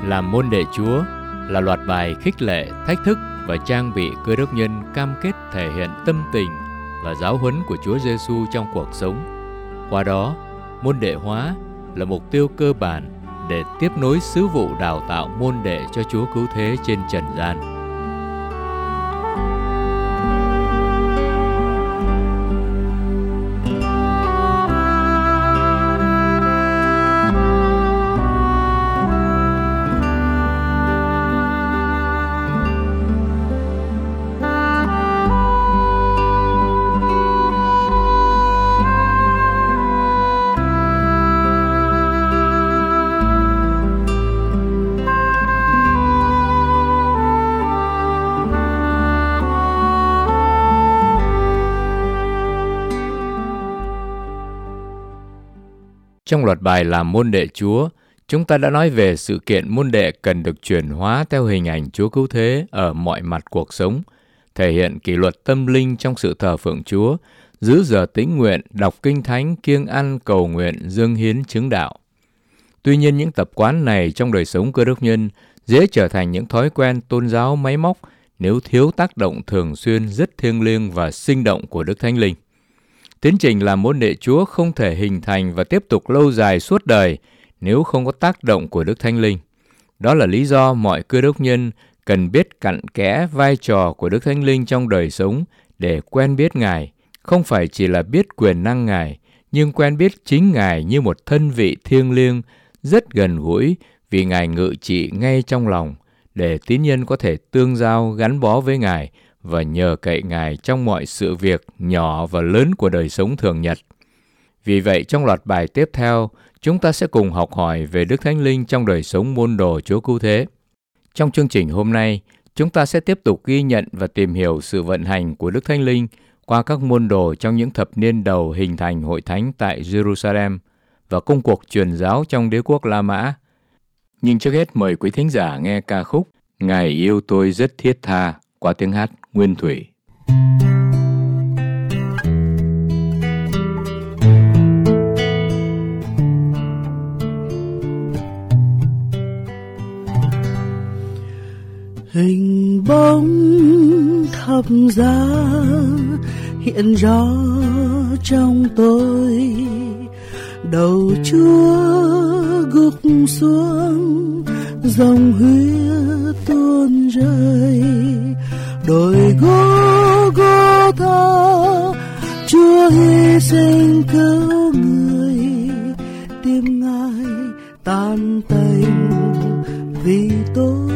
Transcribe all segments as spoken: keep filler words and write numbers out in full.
Làm môn đệ Chúa là loạt bài khích lệ, thách thức và trang bị Cơ Đốc nhân cam kết thể hiện tâm tình và giáo huấn của Chúa Giêsu trong cuộc sống. Qua đó, môn đệ hóa là mục tiêu cơ bản để tiếp nối sứ vụ đào tạo môn đệ cho Chúa cứu thế trên trần gian. Trong loạt bài Làm môn đệ Chúa, chúng ta đã nói về sự kiện môn đệ cần được chuyển hóa theo hình ảnh Chúa cứu thế ở mọi mặt cuộc sống, thể hiện kỷ luật tâm linh trong sự thờ phượng Chúa, giữ giờ tĩnh nguyện, đọc kinh thánh, kiêng ăn, cầu nguyện, dâng hiến chứng đạo. Tuy nhiên, những tập quán này trong đời sống Cơ Đốc nhân dễ trở thành những thói quen tôn giáo máy móc nếu thiếu tác động thường xuyên rất thiêng liêng và sinh động của Đức Thánh Linh. Tiến trình làm môn đệ Chúa không thể hình thành và tiếp tục lâu dài suốt đời nếu không có tác động của Đức Thánh Linh. Đó là lý do mọi Cơ Đốc nhân cần biết cặn kẽ vai trò của Đức Thánh Linh trong đời sống để quen biết Ngài, không phải chỉ là biết quyền năng Ngài, nhưng quen biết chính Ngài như một thân vị thiêng liêng, rất gần gũi vì Ngài ngự trị ngay trong lòng, để tín nhân có thể tương giao gắn bó với Ngài và nhờ cậy Ngài trong mọi sự việc nhỏ và lớn của đời sống thường nhật. Vì vậy, trong loạt bài tiếp theo, chúng ta sẽ cùng học hỏi về Đức Thánh Linh trong đời sống môn đồ Chúa cứu thế. Trong chương trình hôm nay, chúng ta sẽ tiếp tục ghi nhận và tìm hiểu sự vận hành của Đức Thánh Linh qua các môn đồ trong những thập niên đầu hình thành hội thánh tại Jerusalem và công cuộc truyền giáo trong đế quốc La Mã. Nhưng trước hết mời quý thính giả nghe ca khúc Ngài yêu tôi rất thiết tha qua tiếng hát Nguyên Thủy. Hình bóng thập giá hiện rõ trong tôi, đầu Chúa gục xuống, dòng huyết tuôn rơi, đồi Gô-gô-tha Chúa hy sinh cứu người, tim Ngài tan tành vì tôi.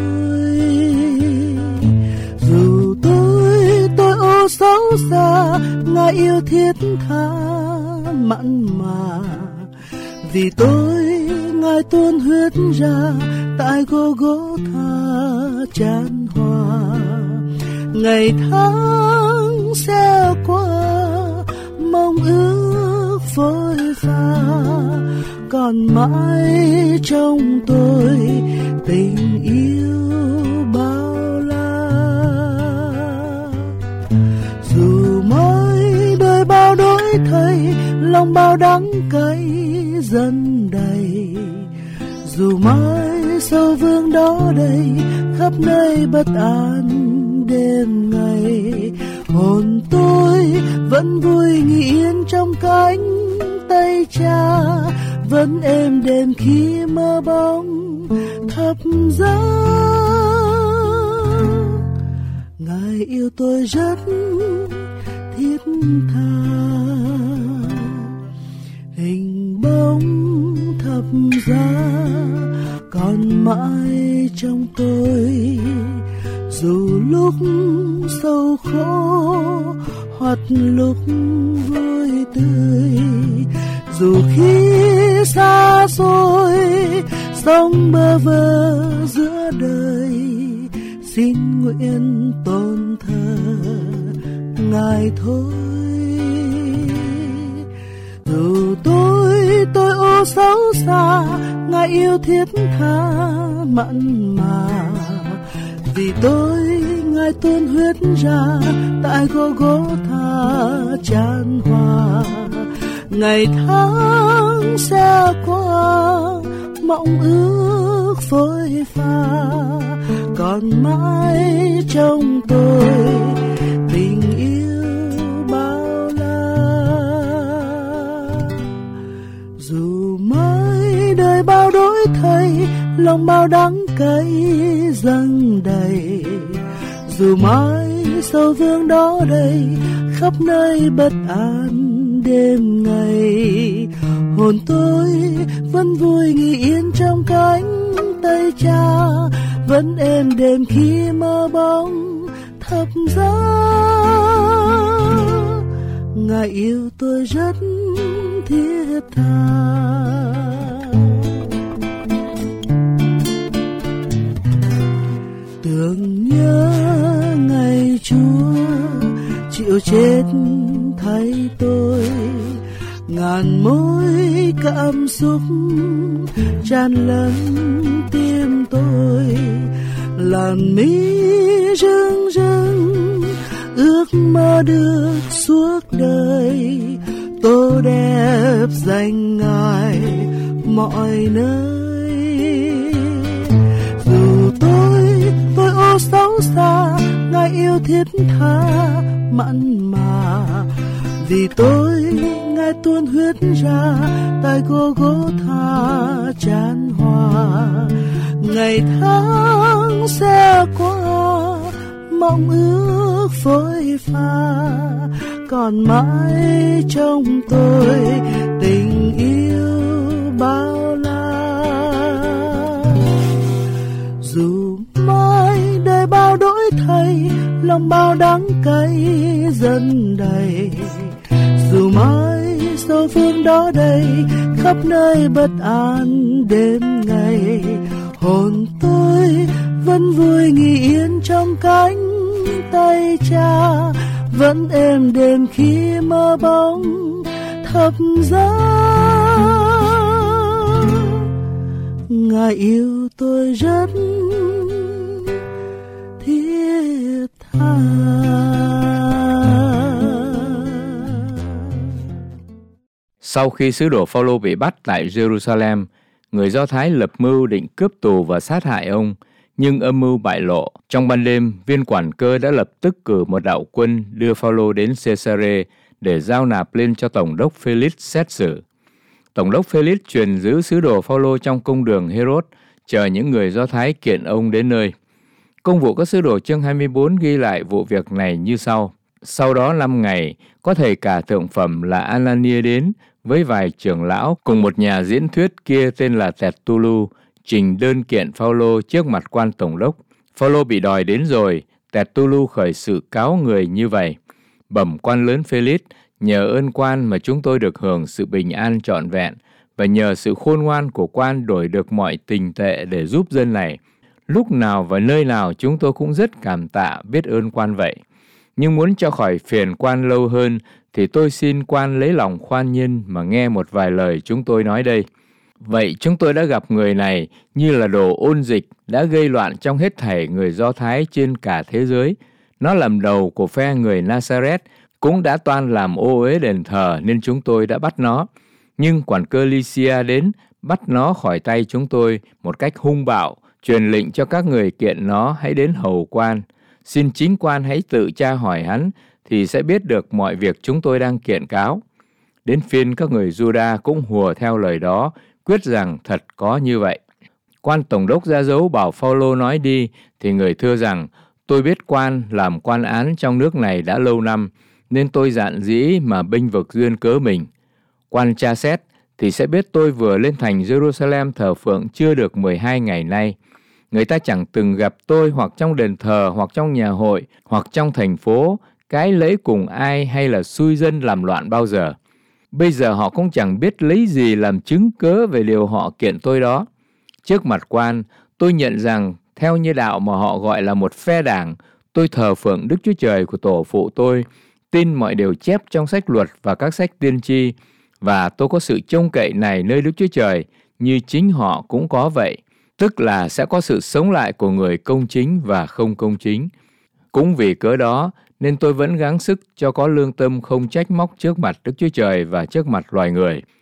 Dù tôi tôi ô xấu xa, Ngài yêu thiết tha mặn mà, vì tôi Ngài tuôn huyết ra tại Gô-gô-tha chan hòa. Ngày tháng sẽ qua, mong ước phôi pha, còn mãi trong tôi tình yêu bao la. Dù mới đời bao đổi thay, lòng bao đắng cay dần đầy, dù mãi sâu vương đó đây, khắp nơi bất an đêm ngày, hồn tôi vẫn vui nghỉ yên trong cánh tay Cha, vẫn êm đềm khi mơ bóng thập giá. Ngài yêu tôi rất thiết tha, hình bóng thập giá còn mãi trong tôi, dù lúc sâu khổ hoặc lúc vui tươi, dù khi xa xôi sống bơ vơ giữa đời, xin nguyện tôn thờ Ngài thôi. Dù tôi tôi ô xấu xa, Ngài yêu thiết tha mặn mà, vì tôi Ngài tuôn huyết ra tại Gô-gô-tha chan hòa. Ngày tháng sẽ qua, mộng ước ước phôi pha, còn mãi trong tôi tình yêu bao la. Dù mới đời bao đổi thay, lòng bao đắng cay dâng đầy, dù mãi sâu vương đó đây khắp nơi bất an đêm ngày, hồn tôi vẫn vui nghỉ yên trong cánh tay cha, vẫn êm đềm khi mơ bóng thập giá. Ngài yêu tôi rất thiết tha. Tưởng nhớ ngày Chúa chịu chết thay tôi, ngàn mối cảm xúc tràn lẫn tim tôi, làn mi rưng rưng ước mơ được suốt đời, tô đẹp danh Ngài mọi nơi. Dù tôi tôi ô xấu xa, Ngài yêu thiết tha mặn mà, vì tôi Ngài tuôn huyết ra tại Gô-gô-tha chan hòa. Ngày tháng sẽ qua, mong ước phôi pha, còn mãi trong tôi tình yêu bao la. Dù mai đời bao đổi thay, lòng bao đắng cay dần đầy, dù mãi sâu phương đó đây khắp nơi bất an đêm ngày, hồn tôi vẫn vui nghỉ yên trong cánh tay cha, vẫn êm đềm khi mơ bóng thập giá. Ngài yêu tôi rất thiết tha. Sau khi sứ đồ Phao-lô bị bắt tại Jerusalem, người Do Thái lập mưu định cướp tù và sát hại ông, nhưng âm mưu bại lộ. Trong ban đêm, viên quản cơ đã lập tức cử một đạo quân đưa Phao-lô đến Caesarea để giao nạp lên cho Tổng đốc Felix xét xử. Tổng đốc Felix truyền giữ sứ đồ Phao-lô trong cung đường Herod, chờ những người Do Thái kiện ông đến nơi. Công vụ các sứ đồ chương hai mươi tư ghi lại vụ việc này như sau. Sau đó năm ngày, có thầy cả thượng phẩm là Anania đến với vài trưởng lão cùng một nhà diễn thuyết kia tên là Tertullu trình đơn kiện Phao-lô trước mặt quan tổng đốc. Phao-lô bị đòi đến rồi, Tertullu khởi sự cáo người như vậy: bẩm quan lớn Felix, nhờ ơn quan mà chúng tôi được hưởng sự bình an trọn vẹn, và nhờ sự khôn ngoan của quan đổi được mọi tình tệ để giúp dân này. Lúc nào và nơi nào chúng tôi cũng rất cảm tạ biết ơn quan vậy. Nhưng muốn cho khỏi phiền quan lâu hơn, thì tôi xin quan lấy lòng khoan nhân mà nghe một vài lời chúng tôi nói đây. Vậy chúng tôi đã gặp người này như là đồ ôn dịch, đã gây loạn trong hết thảy người Do Thái trên cả thế giới. Nó làm đầu của phe người Nazareth, cũng đã toan làm ô uế đền thờ nên chúng tôi đã bắt nó. Nhưng quản cơ Lycia đến bắt nó khỏi tay chúng tôi một cách hung bạo, truyền lệnh cho các người kiện nó hãy đến hầu quan. Xin chính quan hãy tự tra hỏi hắn, thì sẽ biết được mọi việc chúng tôi đang kiện cáo. Đến phiên các người Juda cũng hùa theo lời đó, quyết rằng thật có như vậy. Quan tổng đốc ra dấu bảo Phao-lô nói đi, thì người thưa rằng: tôi biết quan làm quan án trong nước này đã lâu năm, nên tôi dạn dĩ mà bênh vực duyên cớ mình. Quan tra xét thì sẽ biết tôi vừa lên thành Jerusalem thờ phượng chưa được mười hai ngày nay. Người ta chẳng từng gặp tôi hoặc trong đền thờ, hoặc trong nhà hội, hoặc trong thành phố, cái lễ cùng ai hay là xui dân làm loạn bao giờ. Bây giờ họ cũng chẳng biết lấy gì làm chứng cớ về điều họ kiện tôi đó. Trước mặt quan, tôi nhận rằng theo như đạo mà họ gọi là một phe đảng, tôi thờ phượng Đức Chúa Trời của tổ phụ tôi, tin mọi điều chép trong sách luật và các sách tiên tri, và tôi có sự trông cậy này nơi Đức Chúa Trời, như chính họ cũng có vậy. Tức là sẽ có sự sống lại của người công chính và không công chính. Cũng vì cớ đó nên tôi vẫn gắng sức cho có lương tâm không trách móc trước mặt Đức Chúa Trời và trước mặt loài người.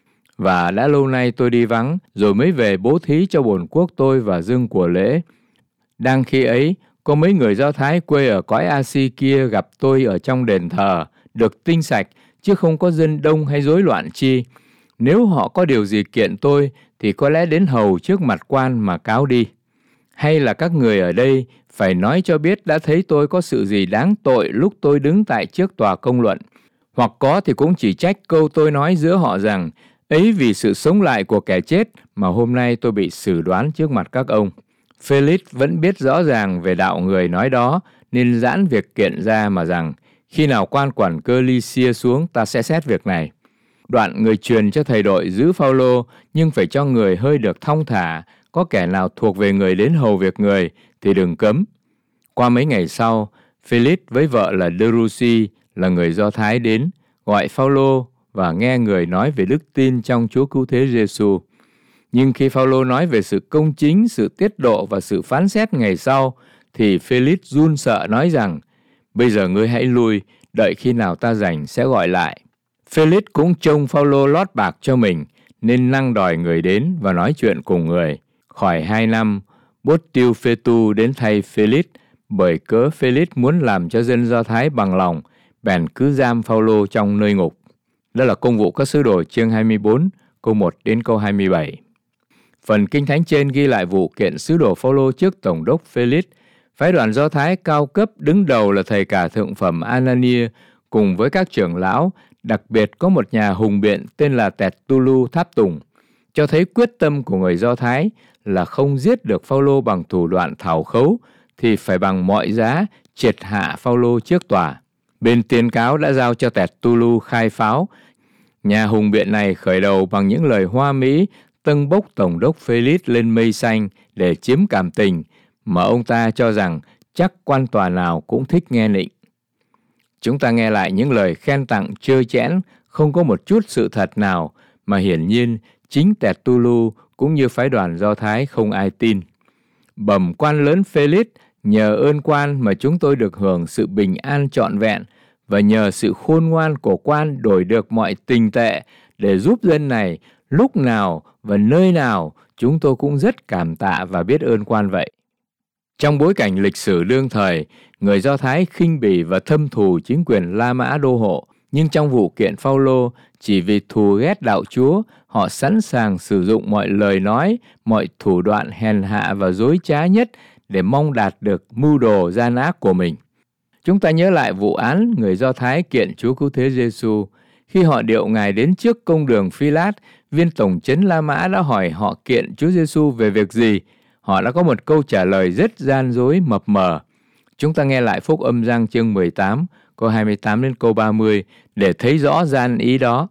và đã lâu nay tôi đi vắng, rồi mới về bố thí cho bổn quốc tôi và dâng của lễ. Đang khi ấy, có mấy người Do Thái quê ở cõi A-si kia gặp tôi ở trong đền thờ, được tinh sạch, chứ không có dân đông hay rối loạn chi. Nếu họ có điều gì kiện tôi, thì có lẽ đến hầu trước mặt quan mà cáo đi. Hay là các người ở đây phải nói cho biết đã thấy tôi có sự gì đáng tội lúc tôi đứng tại trước tòa công luận. Hoặc có thì cũng chỉ trách câu tôi nói giữa họ rằng, ấy vì sự sống lại của kẻ chết mà hôm nay tôi bị xử đoán trước mặt các ông. Felix vẫn biết rõ ràng về đạo người nói đó, nên giãn việc kiện ra mà rằng, khi nào quan quản cơ Lycia xuống ta sẽ xét việc này. Đoạn người truyền cho thầy đội giữ Phao-lô, nhưng phải cho người hơi được thong thả, có kẻ nào thuộc về người đến hầu việc người thì đừng cấm. Qua mấy ngày sau, Felix với vợ là Drusy là người Do Thái đến, gọi Phao-lô và nghe người nói về đức tin trong Chúa Cứu Thế Giêsu. Nhưng khi Phao-lô nói về sự công chính, sự tiết độ và sự phán xét ngày sau, thì Felix run sợ nói rằng, bây giờ ngươi hãy lui, đợi khi nào ta rảnh sẽ gọi lại. Felix cũng trông Phao-lô lót bạc cho mình, nên năng đòi người đến và nói chuyện cùng người. Khỏi hai năm, Bốt-tiêu Phê-tu đến thay Felix, bởi cớ Felix muốn làm cho dân Do Thái bằng lòng, bèn cứ giam Phao-lô trong nơi ngục. Đó là Công vụ các sứ đồ chương hai mươi bốn, câu một đến câu hai mươi bảy. Phần Kinh Thánh trên ghi lại vụ kiện sứ đồ Phao-lô trước Tổng đốc Felix. Phái đoàn Do Thái cao cấp đứng đầu là thầy cả thượng phẩm Anania cùng với các trưởng lão, đặc biệt có một nhà hùng biện tên là Tẹt-tu-lu tháp tùng, cho thấy quyết tâm của người Do Thái là không giết được Phao-lô bằng thủ đoạn thảo khấu thì phải bằng mọi giá triệt hạ Phao-lô trước tòa. Bên tiên cáo đã giao cho Tẹt-tu-lu khai pháo. Nhà hùng biện này khởi đầu bằng những lời hoa mỹ tâng bốc Tổng đốc Felix lên mây xanh để chiếm cảm tình, mà ông ta cho rằng chắc quan tòa nào cũng thích nghe nịnh. Chúng ta nghe lại những lời khen tặng trơ trẽn, không có một chút sự thật nào, mà hiển nhiên chính Tẹt-tu-lu cũng như phái đoàn Do Thái không ai tin. Bẩm quan lớn Felix, nhờ ơn quan mà chúng tôi được hưởng sự bình an trọn vẹn, và nhờ sự khôn ngoan của quan đổi được mọi tình tệ để giúp dân này, lúc nào và nơi nào chúng tôi cũng rất cảm tạ và biết ơn quan vậy. Trong bối cảnh lịch sử đương thời, người Do Thái khinh bỉ và thâm thù chính quyền La Mã đô hộ, nhưng trong vụ kiện Phao-lô, chỉ vì thù ghét đạo Chúa, họ sẵn sàng sử dụng mọi lời nói, mọi thủ đoạn hèn hạ và dối trá nhất để mong đạt được mưu đồ gian ác của mình. Chúng ta nhớ lại vụ án người Do Thái kiện Chúa Cứu Thế Giêsu. Khi họ điệu Ngài đến trước công đường Phi-lát, viên tổng trấn La Mã đã hỏi họ kiện Chúa Giêsu về việc gì. Họ đã có một câu trả lời rất gian dối mập mờ. Chúng ta nghe lại Phúc Âm Giăng chương mười tám, câu hai mươi tám đến câu ba mươi để thấy rõ gian ý đó.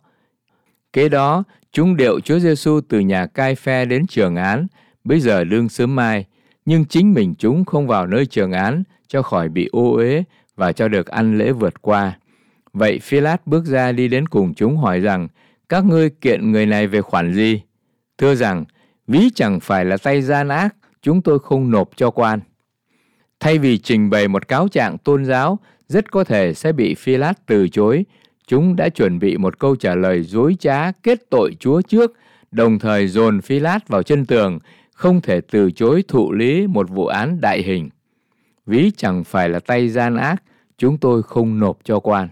Kế đó, chúng điệu Chúa Giêsu từ nhà Cai-phe đến trường án, bây giờ đương sớm mai, nhưng chính mình chúng không vào nơi trường án cho khỏi bị ô uế và cho được ăn lễ vượt qua. Vậy Phi-lát bước ra đi đến cùng chúng hỏi rằng, các ngươi kiện người này về khoản gì? Thưa rằng, ví chẳng phải là tay gian ác, chúng tôi không nộp cho quan. Thay vì trình bày một cáo trạng tôn giáo, rất có thể sẽ bị Phi-lát từ chối, chúng đã chuẩn bị một câu trả lời dối trá kết tội Chúa trước, đồng thời dồn Phi-lát vào chân tường, không thể từ chối thụ lý một vụ án đại hình. Ví chẳng phải là tay gian ác, chúng tôi không nộp cho quan.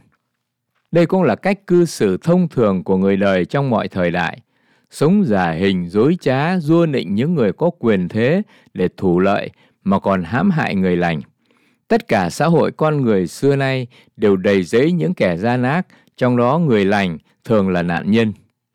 Đây cũng là cách cư xử thông thường của người đời trong mọi thời đại. Sống giả hình, dối trá, giua nịnh những người có quyền thế để thủ lợi mà còn hãm hại người lành. Tất cả xã hội con người xưa nay đều đầy rẫy những kẻ gian ác, trong đó người lành thường là nạn nhân.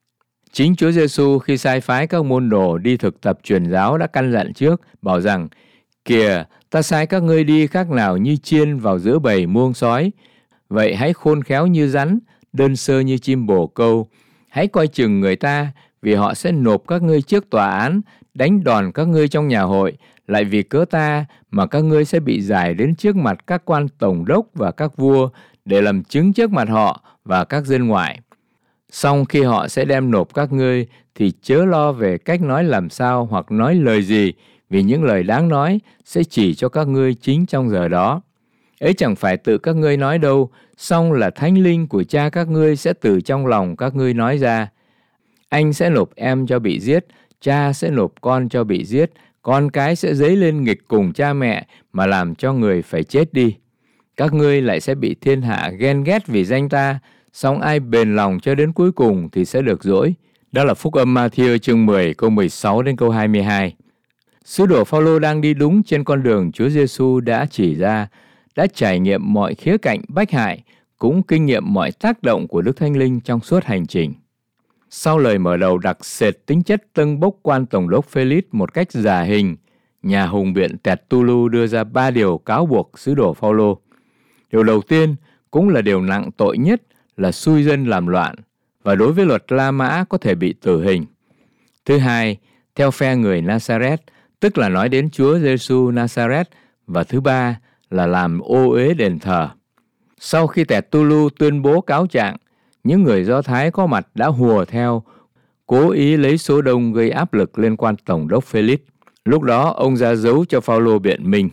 Chính Chúa Giêsu khi sai phái các môn đồ đi thực tập truyền giáo đã căn dặn trước, bảo rằng, kìa, ta sai các ngươi đi khác nào như chiên vào giữa bầy muông sói. Vậy hãy khôn khéo như rắn, đơn sơ như chim bồ câu. Hãy coi chừng người ta, vì họ sẽ nộp các ngươi trước tòa án, đánh đòn các ngươi trong nhà hội, lại vì cớ ta mà các ngươi sẽ bị giải đến trước mặt các quan tổng đốc và các vua để làm chứng trước mặt họ và các dân ngoại. Xong khi họ sẽ đem nộp các ngươi thì chớ lo về cách nói làm sao hoặc nói lời gì, vì những lời đáng nói sẽ chỉ cho các ngươi chính trong giờ đó. Ấy chẳng phải tự các ngươi nói đâu, song là Thánh Linh của Cha các ngươi sẽ từ trong lòng các ngươi nói ra. Anh sẽ nộp em cho bị giết, cha sẽ nộp con cho bị giết, con cái sẽ dấy lên nghịch cùng cha mẹ mà làm cho người phải chết đi. Các ngươi lại sẽ bị thiên hạ ghen ghét vì danh ta, song ai bền lòng cho đến cuối cùng thì sẽ được dỗi. Đó là Phúc âm Ma-thi-ơ chương mười câu mười sáu đến câu hai mươi hai. Sứ đồ Phao-lô đang đi đúng trên con đường Chúa Giêsu đã chỉ ra, đã trải nghiệm mọi khía cạnh bách hại, cũng kinh nghiệm mọi tác động của Đức Thánh Linh trong suốt hành trình. Sau lời mở đầu đặc sệt tính chất tâng bốc quan tổng đốc Phê-lix một cách giả hình, nhà hùng biện Tẹt-tu-lu đưa ra ba điều cáo buộc sứ đồ Phao-lô. Điều đầu tiên cũng là điều nặng tội nhất là xui dân làm loạn, và đối với luật La Mã có thể bị tử hình. Thứ hai, theo phe người Nazareth, tức là nói đến Chúa Giêsu Nazareth, và thứ ba là làm ô uế đền thờ. Sau khi Tẹt-tu-lu tuyên bố cáo trạng, những người Do Thái có mặt đã hùa theo, cố ý lấy số đông gây áp lực lên quan tổng đốc Phê-lix. Lúc đó ông ra dấu cho Phao-lô biện minh.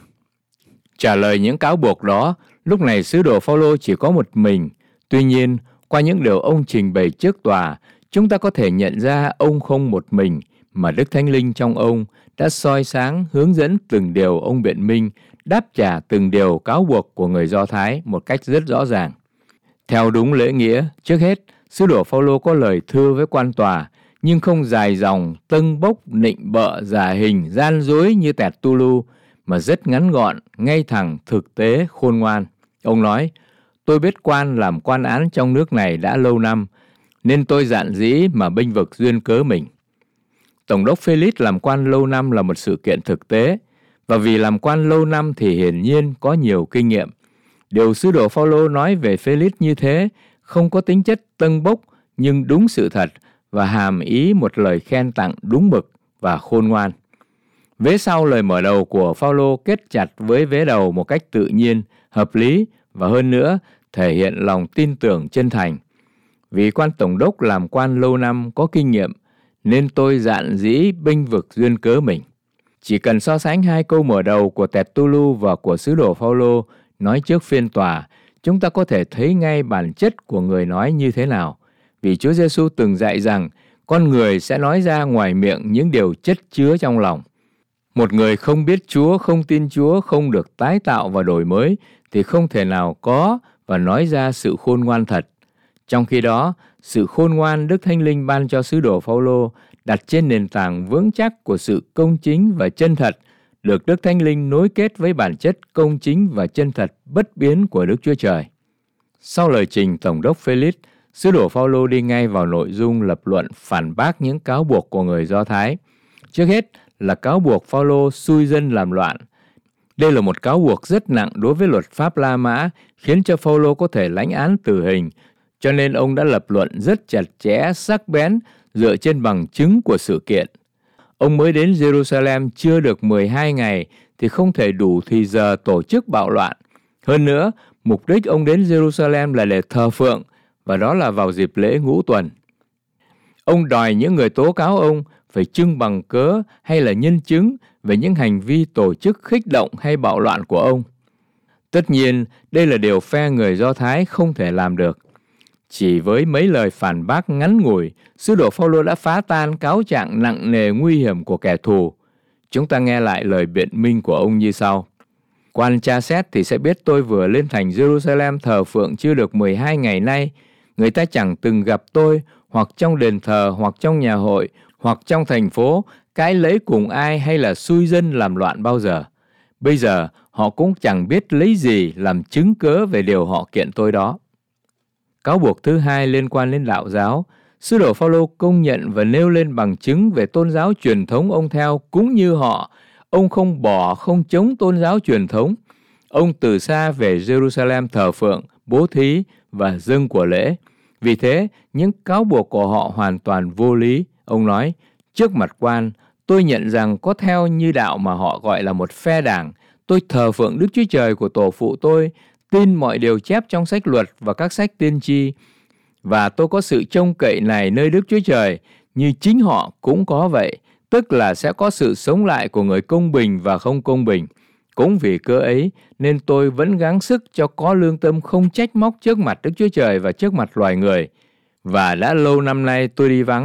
Trả lời những cáo buộc đó, lúc này sứ đồ Phao-lô chỉ có một mình. Tuy nhiên, qua những điều ông trình bày trước tòa, chúng ta có thể nhận ra ông không một mình, mà Đức Thánh Linh trong ông đã soi sáng hướng dẫn từng điều ông biện minh, đáp trả từng điều cáo buộc của người Do Thái một cách rất rõ ràng. Theo đúng lễ nghĩa, trước hết, sứ đồ Phao-lô có lời thưa với quan tòa, nhưng không dài dòng, tâng bốc, nịnh bợ, giả hình, gian dối như Tẹt-tu-lu, mà rất ngắn gọn, ngay thẳng, thực tế, khôn ngoan. Ông nói, tôi biết quan làm quan án trong nước này đã lâu năm, nên tôi dạn dĩ mà bênh vực duyên cớ mình. Tổng đốc Phê-lix làm quan lâu năm là một sự kiện thực tế, và vì làm quan lâu năm thì hiển nhiên có nhiều kinh nghiệm. Điều sứ đồ Phao-lô nói về Phê-lix như thế không có tính chất tâng bốc, nhưng đúng sự thật và hàm ý một lời khen tặng đúng mực và khôn ngoan. Vế sau lời mở đầu của Phao-lô kết chặt với vế đầu một cách tự nhiên, hợp lý và hơn nữa thể hiện lòng tin tưởng chân thành. Vì quan tổng đốc làm quan lâu năm có kinh nghiệm, nên tôi dạn dĩ bênh vực duyên cớ mình. Chỉ cần so sánh hai câu mở đầu của Tẹt-tu-lu và của sứ đồ Phao-lô nói trước phiên tòa, chúng ta có thể thấy ngay bản chất của người nói như thế nào. Vì Chúa Giêsu từng dạy rằng con người sẽ nói ra ngoài miệng những điều chất chứa trong lòng. Một người không biết Chúa, không tin Chúa, không được tái tạo và đổi mới thì không thể nào có và nói ra sự khôn ngoan thật. Trong khi đó, sự khôn ngoan Đức Thánh Linh ban cho sứ đồ Phao-lô đặt trên nền tảng vững chắc của sự công chính và chân thật, được Đức Thánh Linh nối kết với bản chất công chính và chân thật bất biến của Đức Chúa Trời. Sau lời trình tổng đốc Phê-lix, sứ đồ Phao-lô đi ngay vào nội dung lập luận phản bác những cáo buộc của người Do Thái. Trước hết là cáo buộc Phao-lô xui dân làm loạn. Đây là một cáo buộc rất nặng đối với luật pháp La Mã, khiến cho Phao-lô có thể lãnh án tử hình, cho nên ông đã lập luận rất chặt chẽ, sắc bén, dựa trên bằng chứng của sự kiện. Ông mới đến Jerusalem chưa được mười hai ngày thì không thể đủ thì giờ tổ chức bạo loạn. Hơn nữa, mục đích ông đến Jerusalem là để thờ phượng, và đó là vào dịp lễ ngũ tuần. Ông đòi những người tố cáo ông phải trưng bằng cớ hay là nhân chứng về những hành vi tổ chức khích động hay bạo loạn của ông. Tất nhiên, đây là điều phe người Do Thái không thể làm được. Chỉ với mấy lời phản bác ngắn ngủi, sứ đồ Phao-lô đã phá tan cáo trạng nặng nề nguy hiểm của kẻ thù. Chúng ta nghe lại lời biện minh của ông như sau. Quan tra xét thì sẽ biết tôi vừa lên thành Jerusalem thờ phượng chưa được mười hai ngày nay. Người ta chẳng từng gặp tôi, hoặc trong đền thờ, hoặc trong nhà hội, hoặc trong thành phố, cãi lấy cùng ai hay là xui dân làm loạn bao giờ. Bây giờ, họ cũng chẳng biết lấy gì làm chứng cớ về điều họ kiện tôi đó. Cáo buộc thứ hai liên quan đến đạo giáo. Sứ đồ Phao-lô công nhận và nêu lên bằng chứng về tôn giáo truyền thống ông theo cũng như họ. Ông không bỏ, không chống tôn giáo truyền thống. Ông từ xa về Jerusalem thờ phượng, bố thí và dâng của lễ. Vì thế, những cáo buộc của họ hoàn toàn vô lý. Ông nói, trước mặt quan, tôi nhận rằng có theo như đạo mà họ gọi là một phe đảng. Tôi thờ phượng Đức Chúa Trời của tổ phụ tôi, tin mọi điều chép trong sách luật và các sách tiên tri. Và tôi có sự trông cậy này nơi Đức Chúa Trời, như chính họ cũng có vậy, tức là sẽ có sự sống lại của người công bình và không công bình. Cũng vì cớ ấy nên tôi vẫn gắng sức cho có lương tâm không trách móc trước mặt Đức Chúa Trời và trước mặt loài người. Và đã lâu năm nay tôi đi vắng,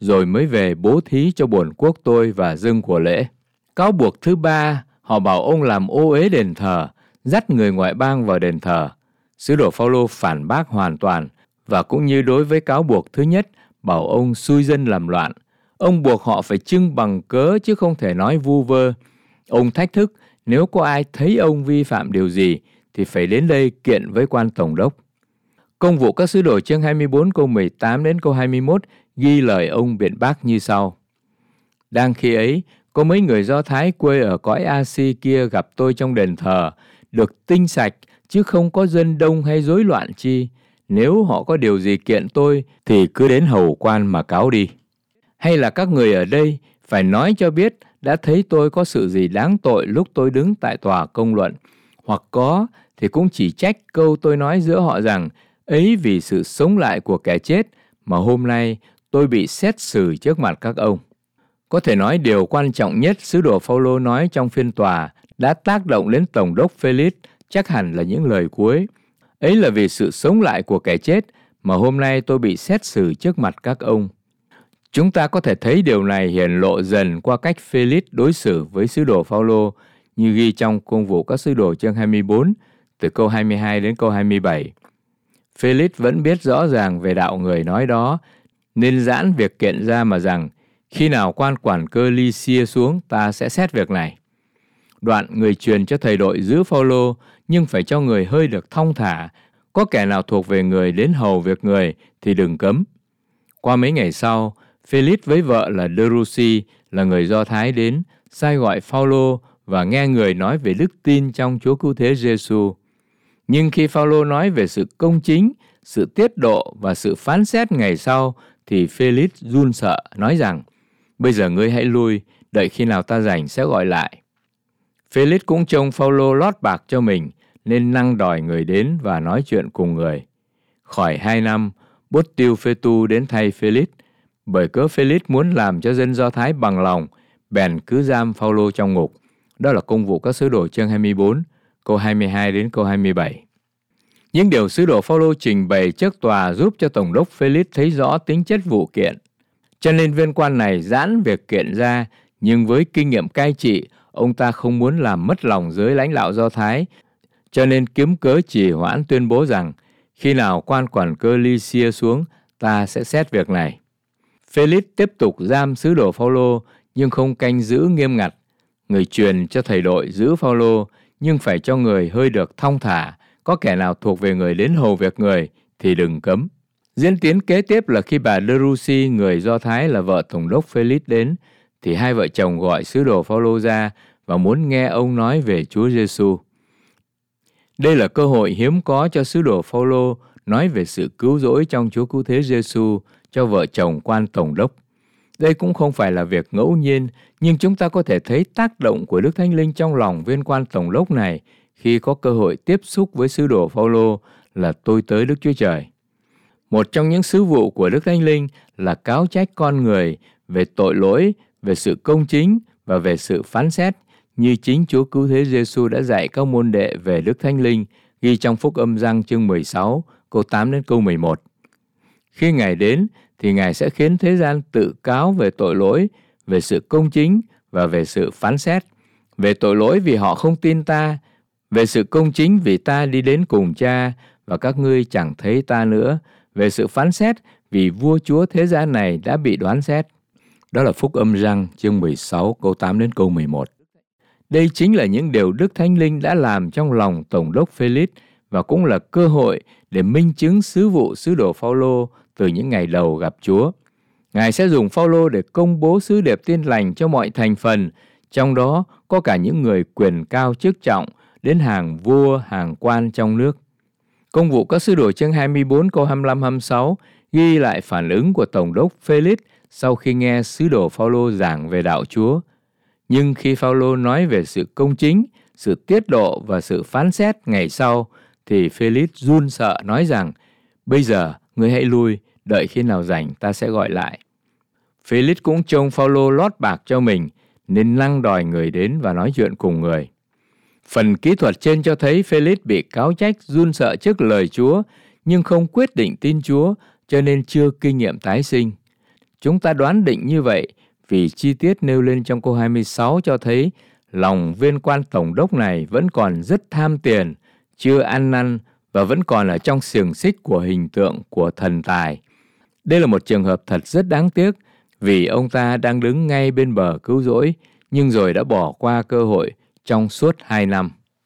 rồi mới về bố thí cho bổn quốc tôi và dâng của lễ. Cáo buộc thứ ba, họ bảo ông làm ô uế đền thờ, dắt người ngoại bang vào đền thờ. Sứ đồ Phao-lô phản bác hoàn toàn, và cũng như đối với cáo buộc thứ nhất, bảo ông xui dân làm loạn. Ông buộc họ phải trưng bằng cớ chứ không thể nói vu vơ. Ông thách thức, nếu có ai thấy ông vi phạm điều gì thì phải đến đây kiện với quan tổng đốc. Công vụ các sứ đồ chương hai mươi bốn câu mười tám đến câu hai mươi mốt ghi lời ông biện bác như sau. Đang khi ấy, có mấy người Do Thái quê ở cõi A-si kia gặp tôi trong đền thờ, được tinh sạch chứ không có dân đông hay rối loạn chi. Nếu họ có điều gì kiện tôi thì cứ đến hầu quan mà cáo đi. Hay là các người ở đây phải nói cho biết đã thấy tôi có sự gì đáng tội lúc tôi đứng tại tòa công luận, hoặc có thì cũng chỉ trách câu tôi nói giữa họ rằng ấy vì sự sống lại của kẻ chết mà hôm nay tôi bị xét xử trước mặt các ông. Có thể nói điều quan trọng nhất sứ đồ Phao-lô nói trong phiên tòa đã tác động đến tổng đốc Felix, chắc hẳn là những lời cuối. Ấy là vì sự sống lại của kẻ chết mà hôm nay tôi bị xét xử trước mặt các ông. Chúng ta có thể thấy điều này hiển lộ dần qua cách Felix đối xử với sứ đồ Phao-lô, như ghi trong Công vụ các sứ đồ chương hai mươi bốn, từ câu hai mươi hai đến câu hai mươi bảy. Felix vẫn biết rõ ràng về đạo người nói đó, nên giãn việc kiện ra mà rằng, khi nào quan quản cơ Ly-xia xuống, ta sẽ xét việc này. Đoạn người truyền cho thầy đội giữ Phao-lô, nhưng phải cho người hơi được thong thả. Có kẻ nào thuộc về người đến hầu việc người thì đừng cấm. Qua mấy ngày sau, Felix với vợ là Đơ-ru-si là người Do Thái đến, sai gọi Phao-lô và nghe người nói về đức tin trong Chúa Cứu Thế Giê-xu. Nhưng khi Phao-lô nói về sự công chính, sự tiết độ và sự phán xét ngày sau, thì Felix run sợ, nói rằng, bây giờ ngươi hãy lui, đợi khi nào ta rảnh sẽ gọi lại. Felix cũng trông Phao-lô lót bạc cho mình, nên năng đòi người đến và nói chuyện cùng người. Khỏi hai năm, Bốt-tiêu Phê-tu đến thay Felix, bởi cớ Felix muốn làm cho dân Do Thái bằng lòng, bèn cứ giam Phao-lô trong ngục. Đó là Công vụ các sứ đồ chương hai mươi bốn, câu hai mươi hai đến câu hai mươi bảy. Những điều sứ đồ Phao-lô trình bày trước tòa giúp cho tổng đốc Felix thấy rõ tính chất vụ kiện. Cho nên viên quan này giãn việc kiện ra, nhưng với kinh nghiệm cai trị, ông ta không muốn làm mất lòng giới lãnh đạo Do Thái, cho nên kiếm cớ trì hoãn tuyên bố rằng, khi nào quan quản cơ Ly-xia xuống, ta sẽ xét việc này. Felix tiếp tục giam sứ đồ Phao-lô, nhưng không canh giữ nghiêm ngặt. Người truyền cho thầy đội giữ Phao-lô, nhưng phải cho người hơi được thong thả. Có kẻ nào thuộc về người đến hầu việc người thì đừng cấm. Diễn tiến kế tiếp là khi bà Đơ-ru-si, người Do Thái là vợ tổng đốc Felix đến, thì hai vợ chồng gọi sứ đồ Phao-lô ra và muốn nghe ông nói về Chúa Giê-xu. Đây là cơ hội hiếm có cho sứ đồ Phao-lô nói về sự cứu rỗi trong Chúa Cứu Thế Giê-xu cho vợ chồng quan tổng đốc. Đây cũng không phải là việc ngẫu nhiên, nhưng chúng ta có thể thấy tác động của Đức Thánh Linh trong lòng viên quan tổng đốc này khi có cơ hội tiếp xúc với sứ đồ Phao-lô là tôi tớ Đức Chúa Trời. Một trong những sứ vụ của Đức Thánh Linh là cáo trách con người về tội lỗi, về sự công chính và về sự phán xét, như chính Chúa Cứu Thế Giê-xu đã dạy các môn đệ về Đức Thánh Linh, ghi trong Phúc Âm Giăng chương mười sáu, câu tám đến câu mười một. Khi Ngài đến, thì Ngài sẽ khiến thế gian tự cáo về tội lỗi, về sự công chính và về sự phán xét. Về tội lỗi vì họ không tin ta, về sự công chính vì ta đi đến cùng Cha và các ngươi chẳng thấy ta nữa, về sự phán xét vì vua chúa thế gian này đã bị đoán xét. Đó là Phúc Âm Giăng chương mười sáu câu tám đến câu mười một. Đây chính là những điều Đức Thánh Linh đã làm trong lòng tổng đốc Felix và cũng là cơ hội để minh chứng sứ vụ sứ đồ Phao-lô từ những ngày đầu gặp Chúa. Ngài sẽ dùng Phao-lô để công bố sứ điệp tin lành cho mọi thành phần, trong đó có cả những người quyền cao chức trọng đến hàng vua, hàng quan trong nước. Công vụ các sứ đồ chương hai mươi bốn câu hai mươi lăm hai mươi sáu ghi lại phản ứng của tổng đốc Felix sau khi nghe sứ đồ Phao-lô giảng về đạo Chúa. Nhưng khi Phao-lô nói về sự công chính, sự tiết độ và sự phán xét ngày sau, thì Felix run sợ nói rằng, bây giờ ngươi hãy lui, đợi khi nào rảnh ta sẽ gọi lại. Felix cũng trông Phao-lô lót bạc cho mình, nên năng đòi người đến và nói chuyện cùng người. Phần kỹ thuật trên cho thấy Felix bị cáo trách run sợ trước lời Chúa, nhưng không quyết định tin Chúa, cho nên chưa kinh nghiệm tái sinh. Chúng ta đoán định như vậy vì chi tiết nêu lên trong câu hai mươi sáu cho thấy lòng viên quan tổng đốc này vẫn còn rất tham tiền, chưa ăn năn và vẫn còn ở trong xiềng xích của hình tượng của thần tài. Đây là một trường hợp thật rất đáng tiếc vì ông ta đang đứng ngay bên bờ cứu rỗi nhưng rồi đã bỏ qua cơ hội trong suốt hai năm.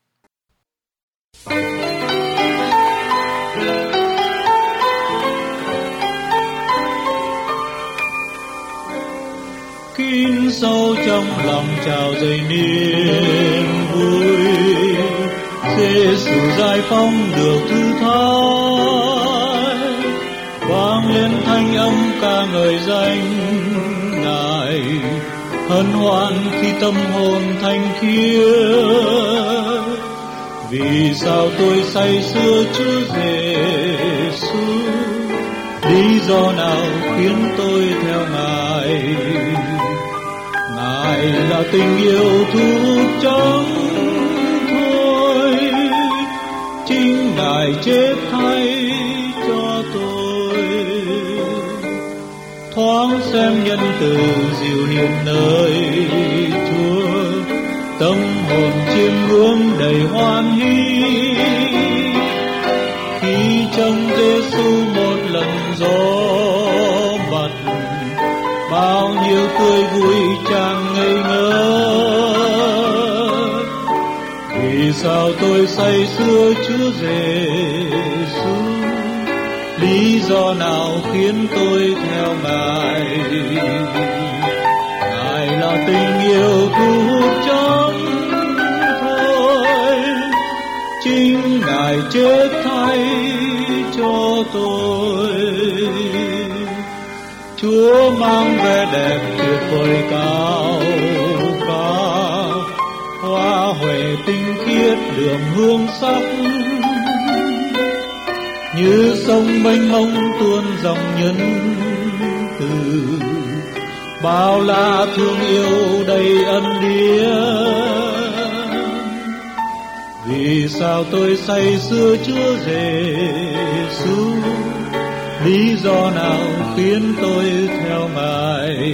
Kín sâu trong lòng trào dậy niềm vui, Giê-xu giải phóng được thứ tha, vang lên thanh âm ca ngợi danh Ngài, hân hoan khi tâm hồn thanh khiết. Vì sao tôi say sưa Chúa Giê-xu, lý do nào khiến tôi theo Ngài? Ngài là tình yêu thu hút chẳng thôi, chính Ngài chết thay cho tôi. Thoáng xem nhân từ dịu niềm nơi Chúa, tâm hồn chiêm ngưỡng đầy hoan hỷ. Khi trông Giê-xu một lần gió bật, bao nhiêu tươi vui tràn ngây ngất. Vì sao tôi say sưa Chúa Giê-xu, lý do nào khiến tôi theo Ngài? Ngài là tình yêu thu hút chẳng thôi, chính Ngài chết thay cho tôi. Chúa mang vẻ đẹp tuyệt vời cao cả, hoa huệ tinh khiết đường hương sắc, như sông mênh mông tuôn dòng nhân từ, bao la thương yêu đầy ân điển. Vì sao tôi say sưa Chúa Giê-xu, lý do nào khiến tôi theo Ngài?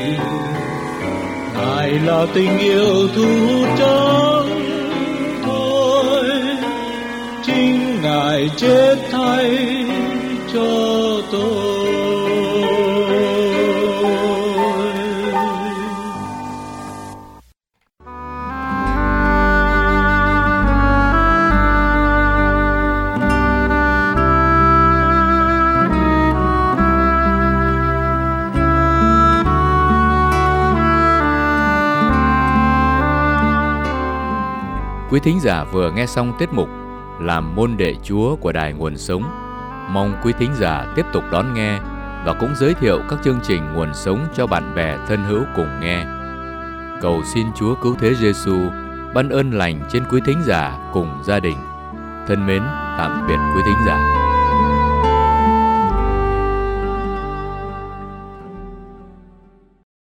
Ngài là tình yêu thu hút chẳng thôi, chính Ngài chết thay cho tôi. Quý thính giả vừa nghe xong tiết mục Làm môn đệ Chúa của Đài Nguồn Sống. Mong quý thính giả tiếp tục đón nghe và cũng giới thiệu các chương trình Nguồn Sống cho bạn bè thân hữu cùng nghe. Cầu xin Chúa Cứu Thế Giê-xu ban ơn lành trên quý thính giả cùng gia đình. Thân mến, tạm biệt quý thính giả.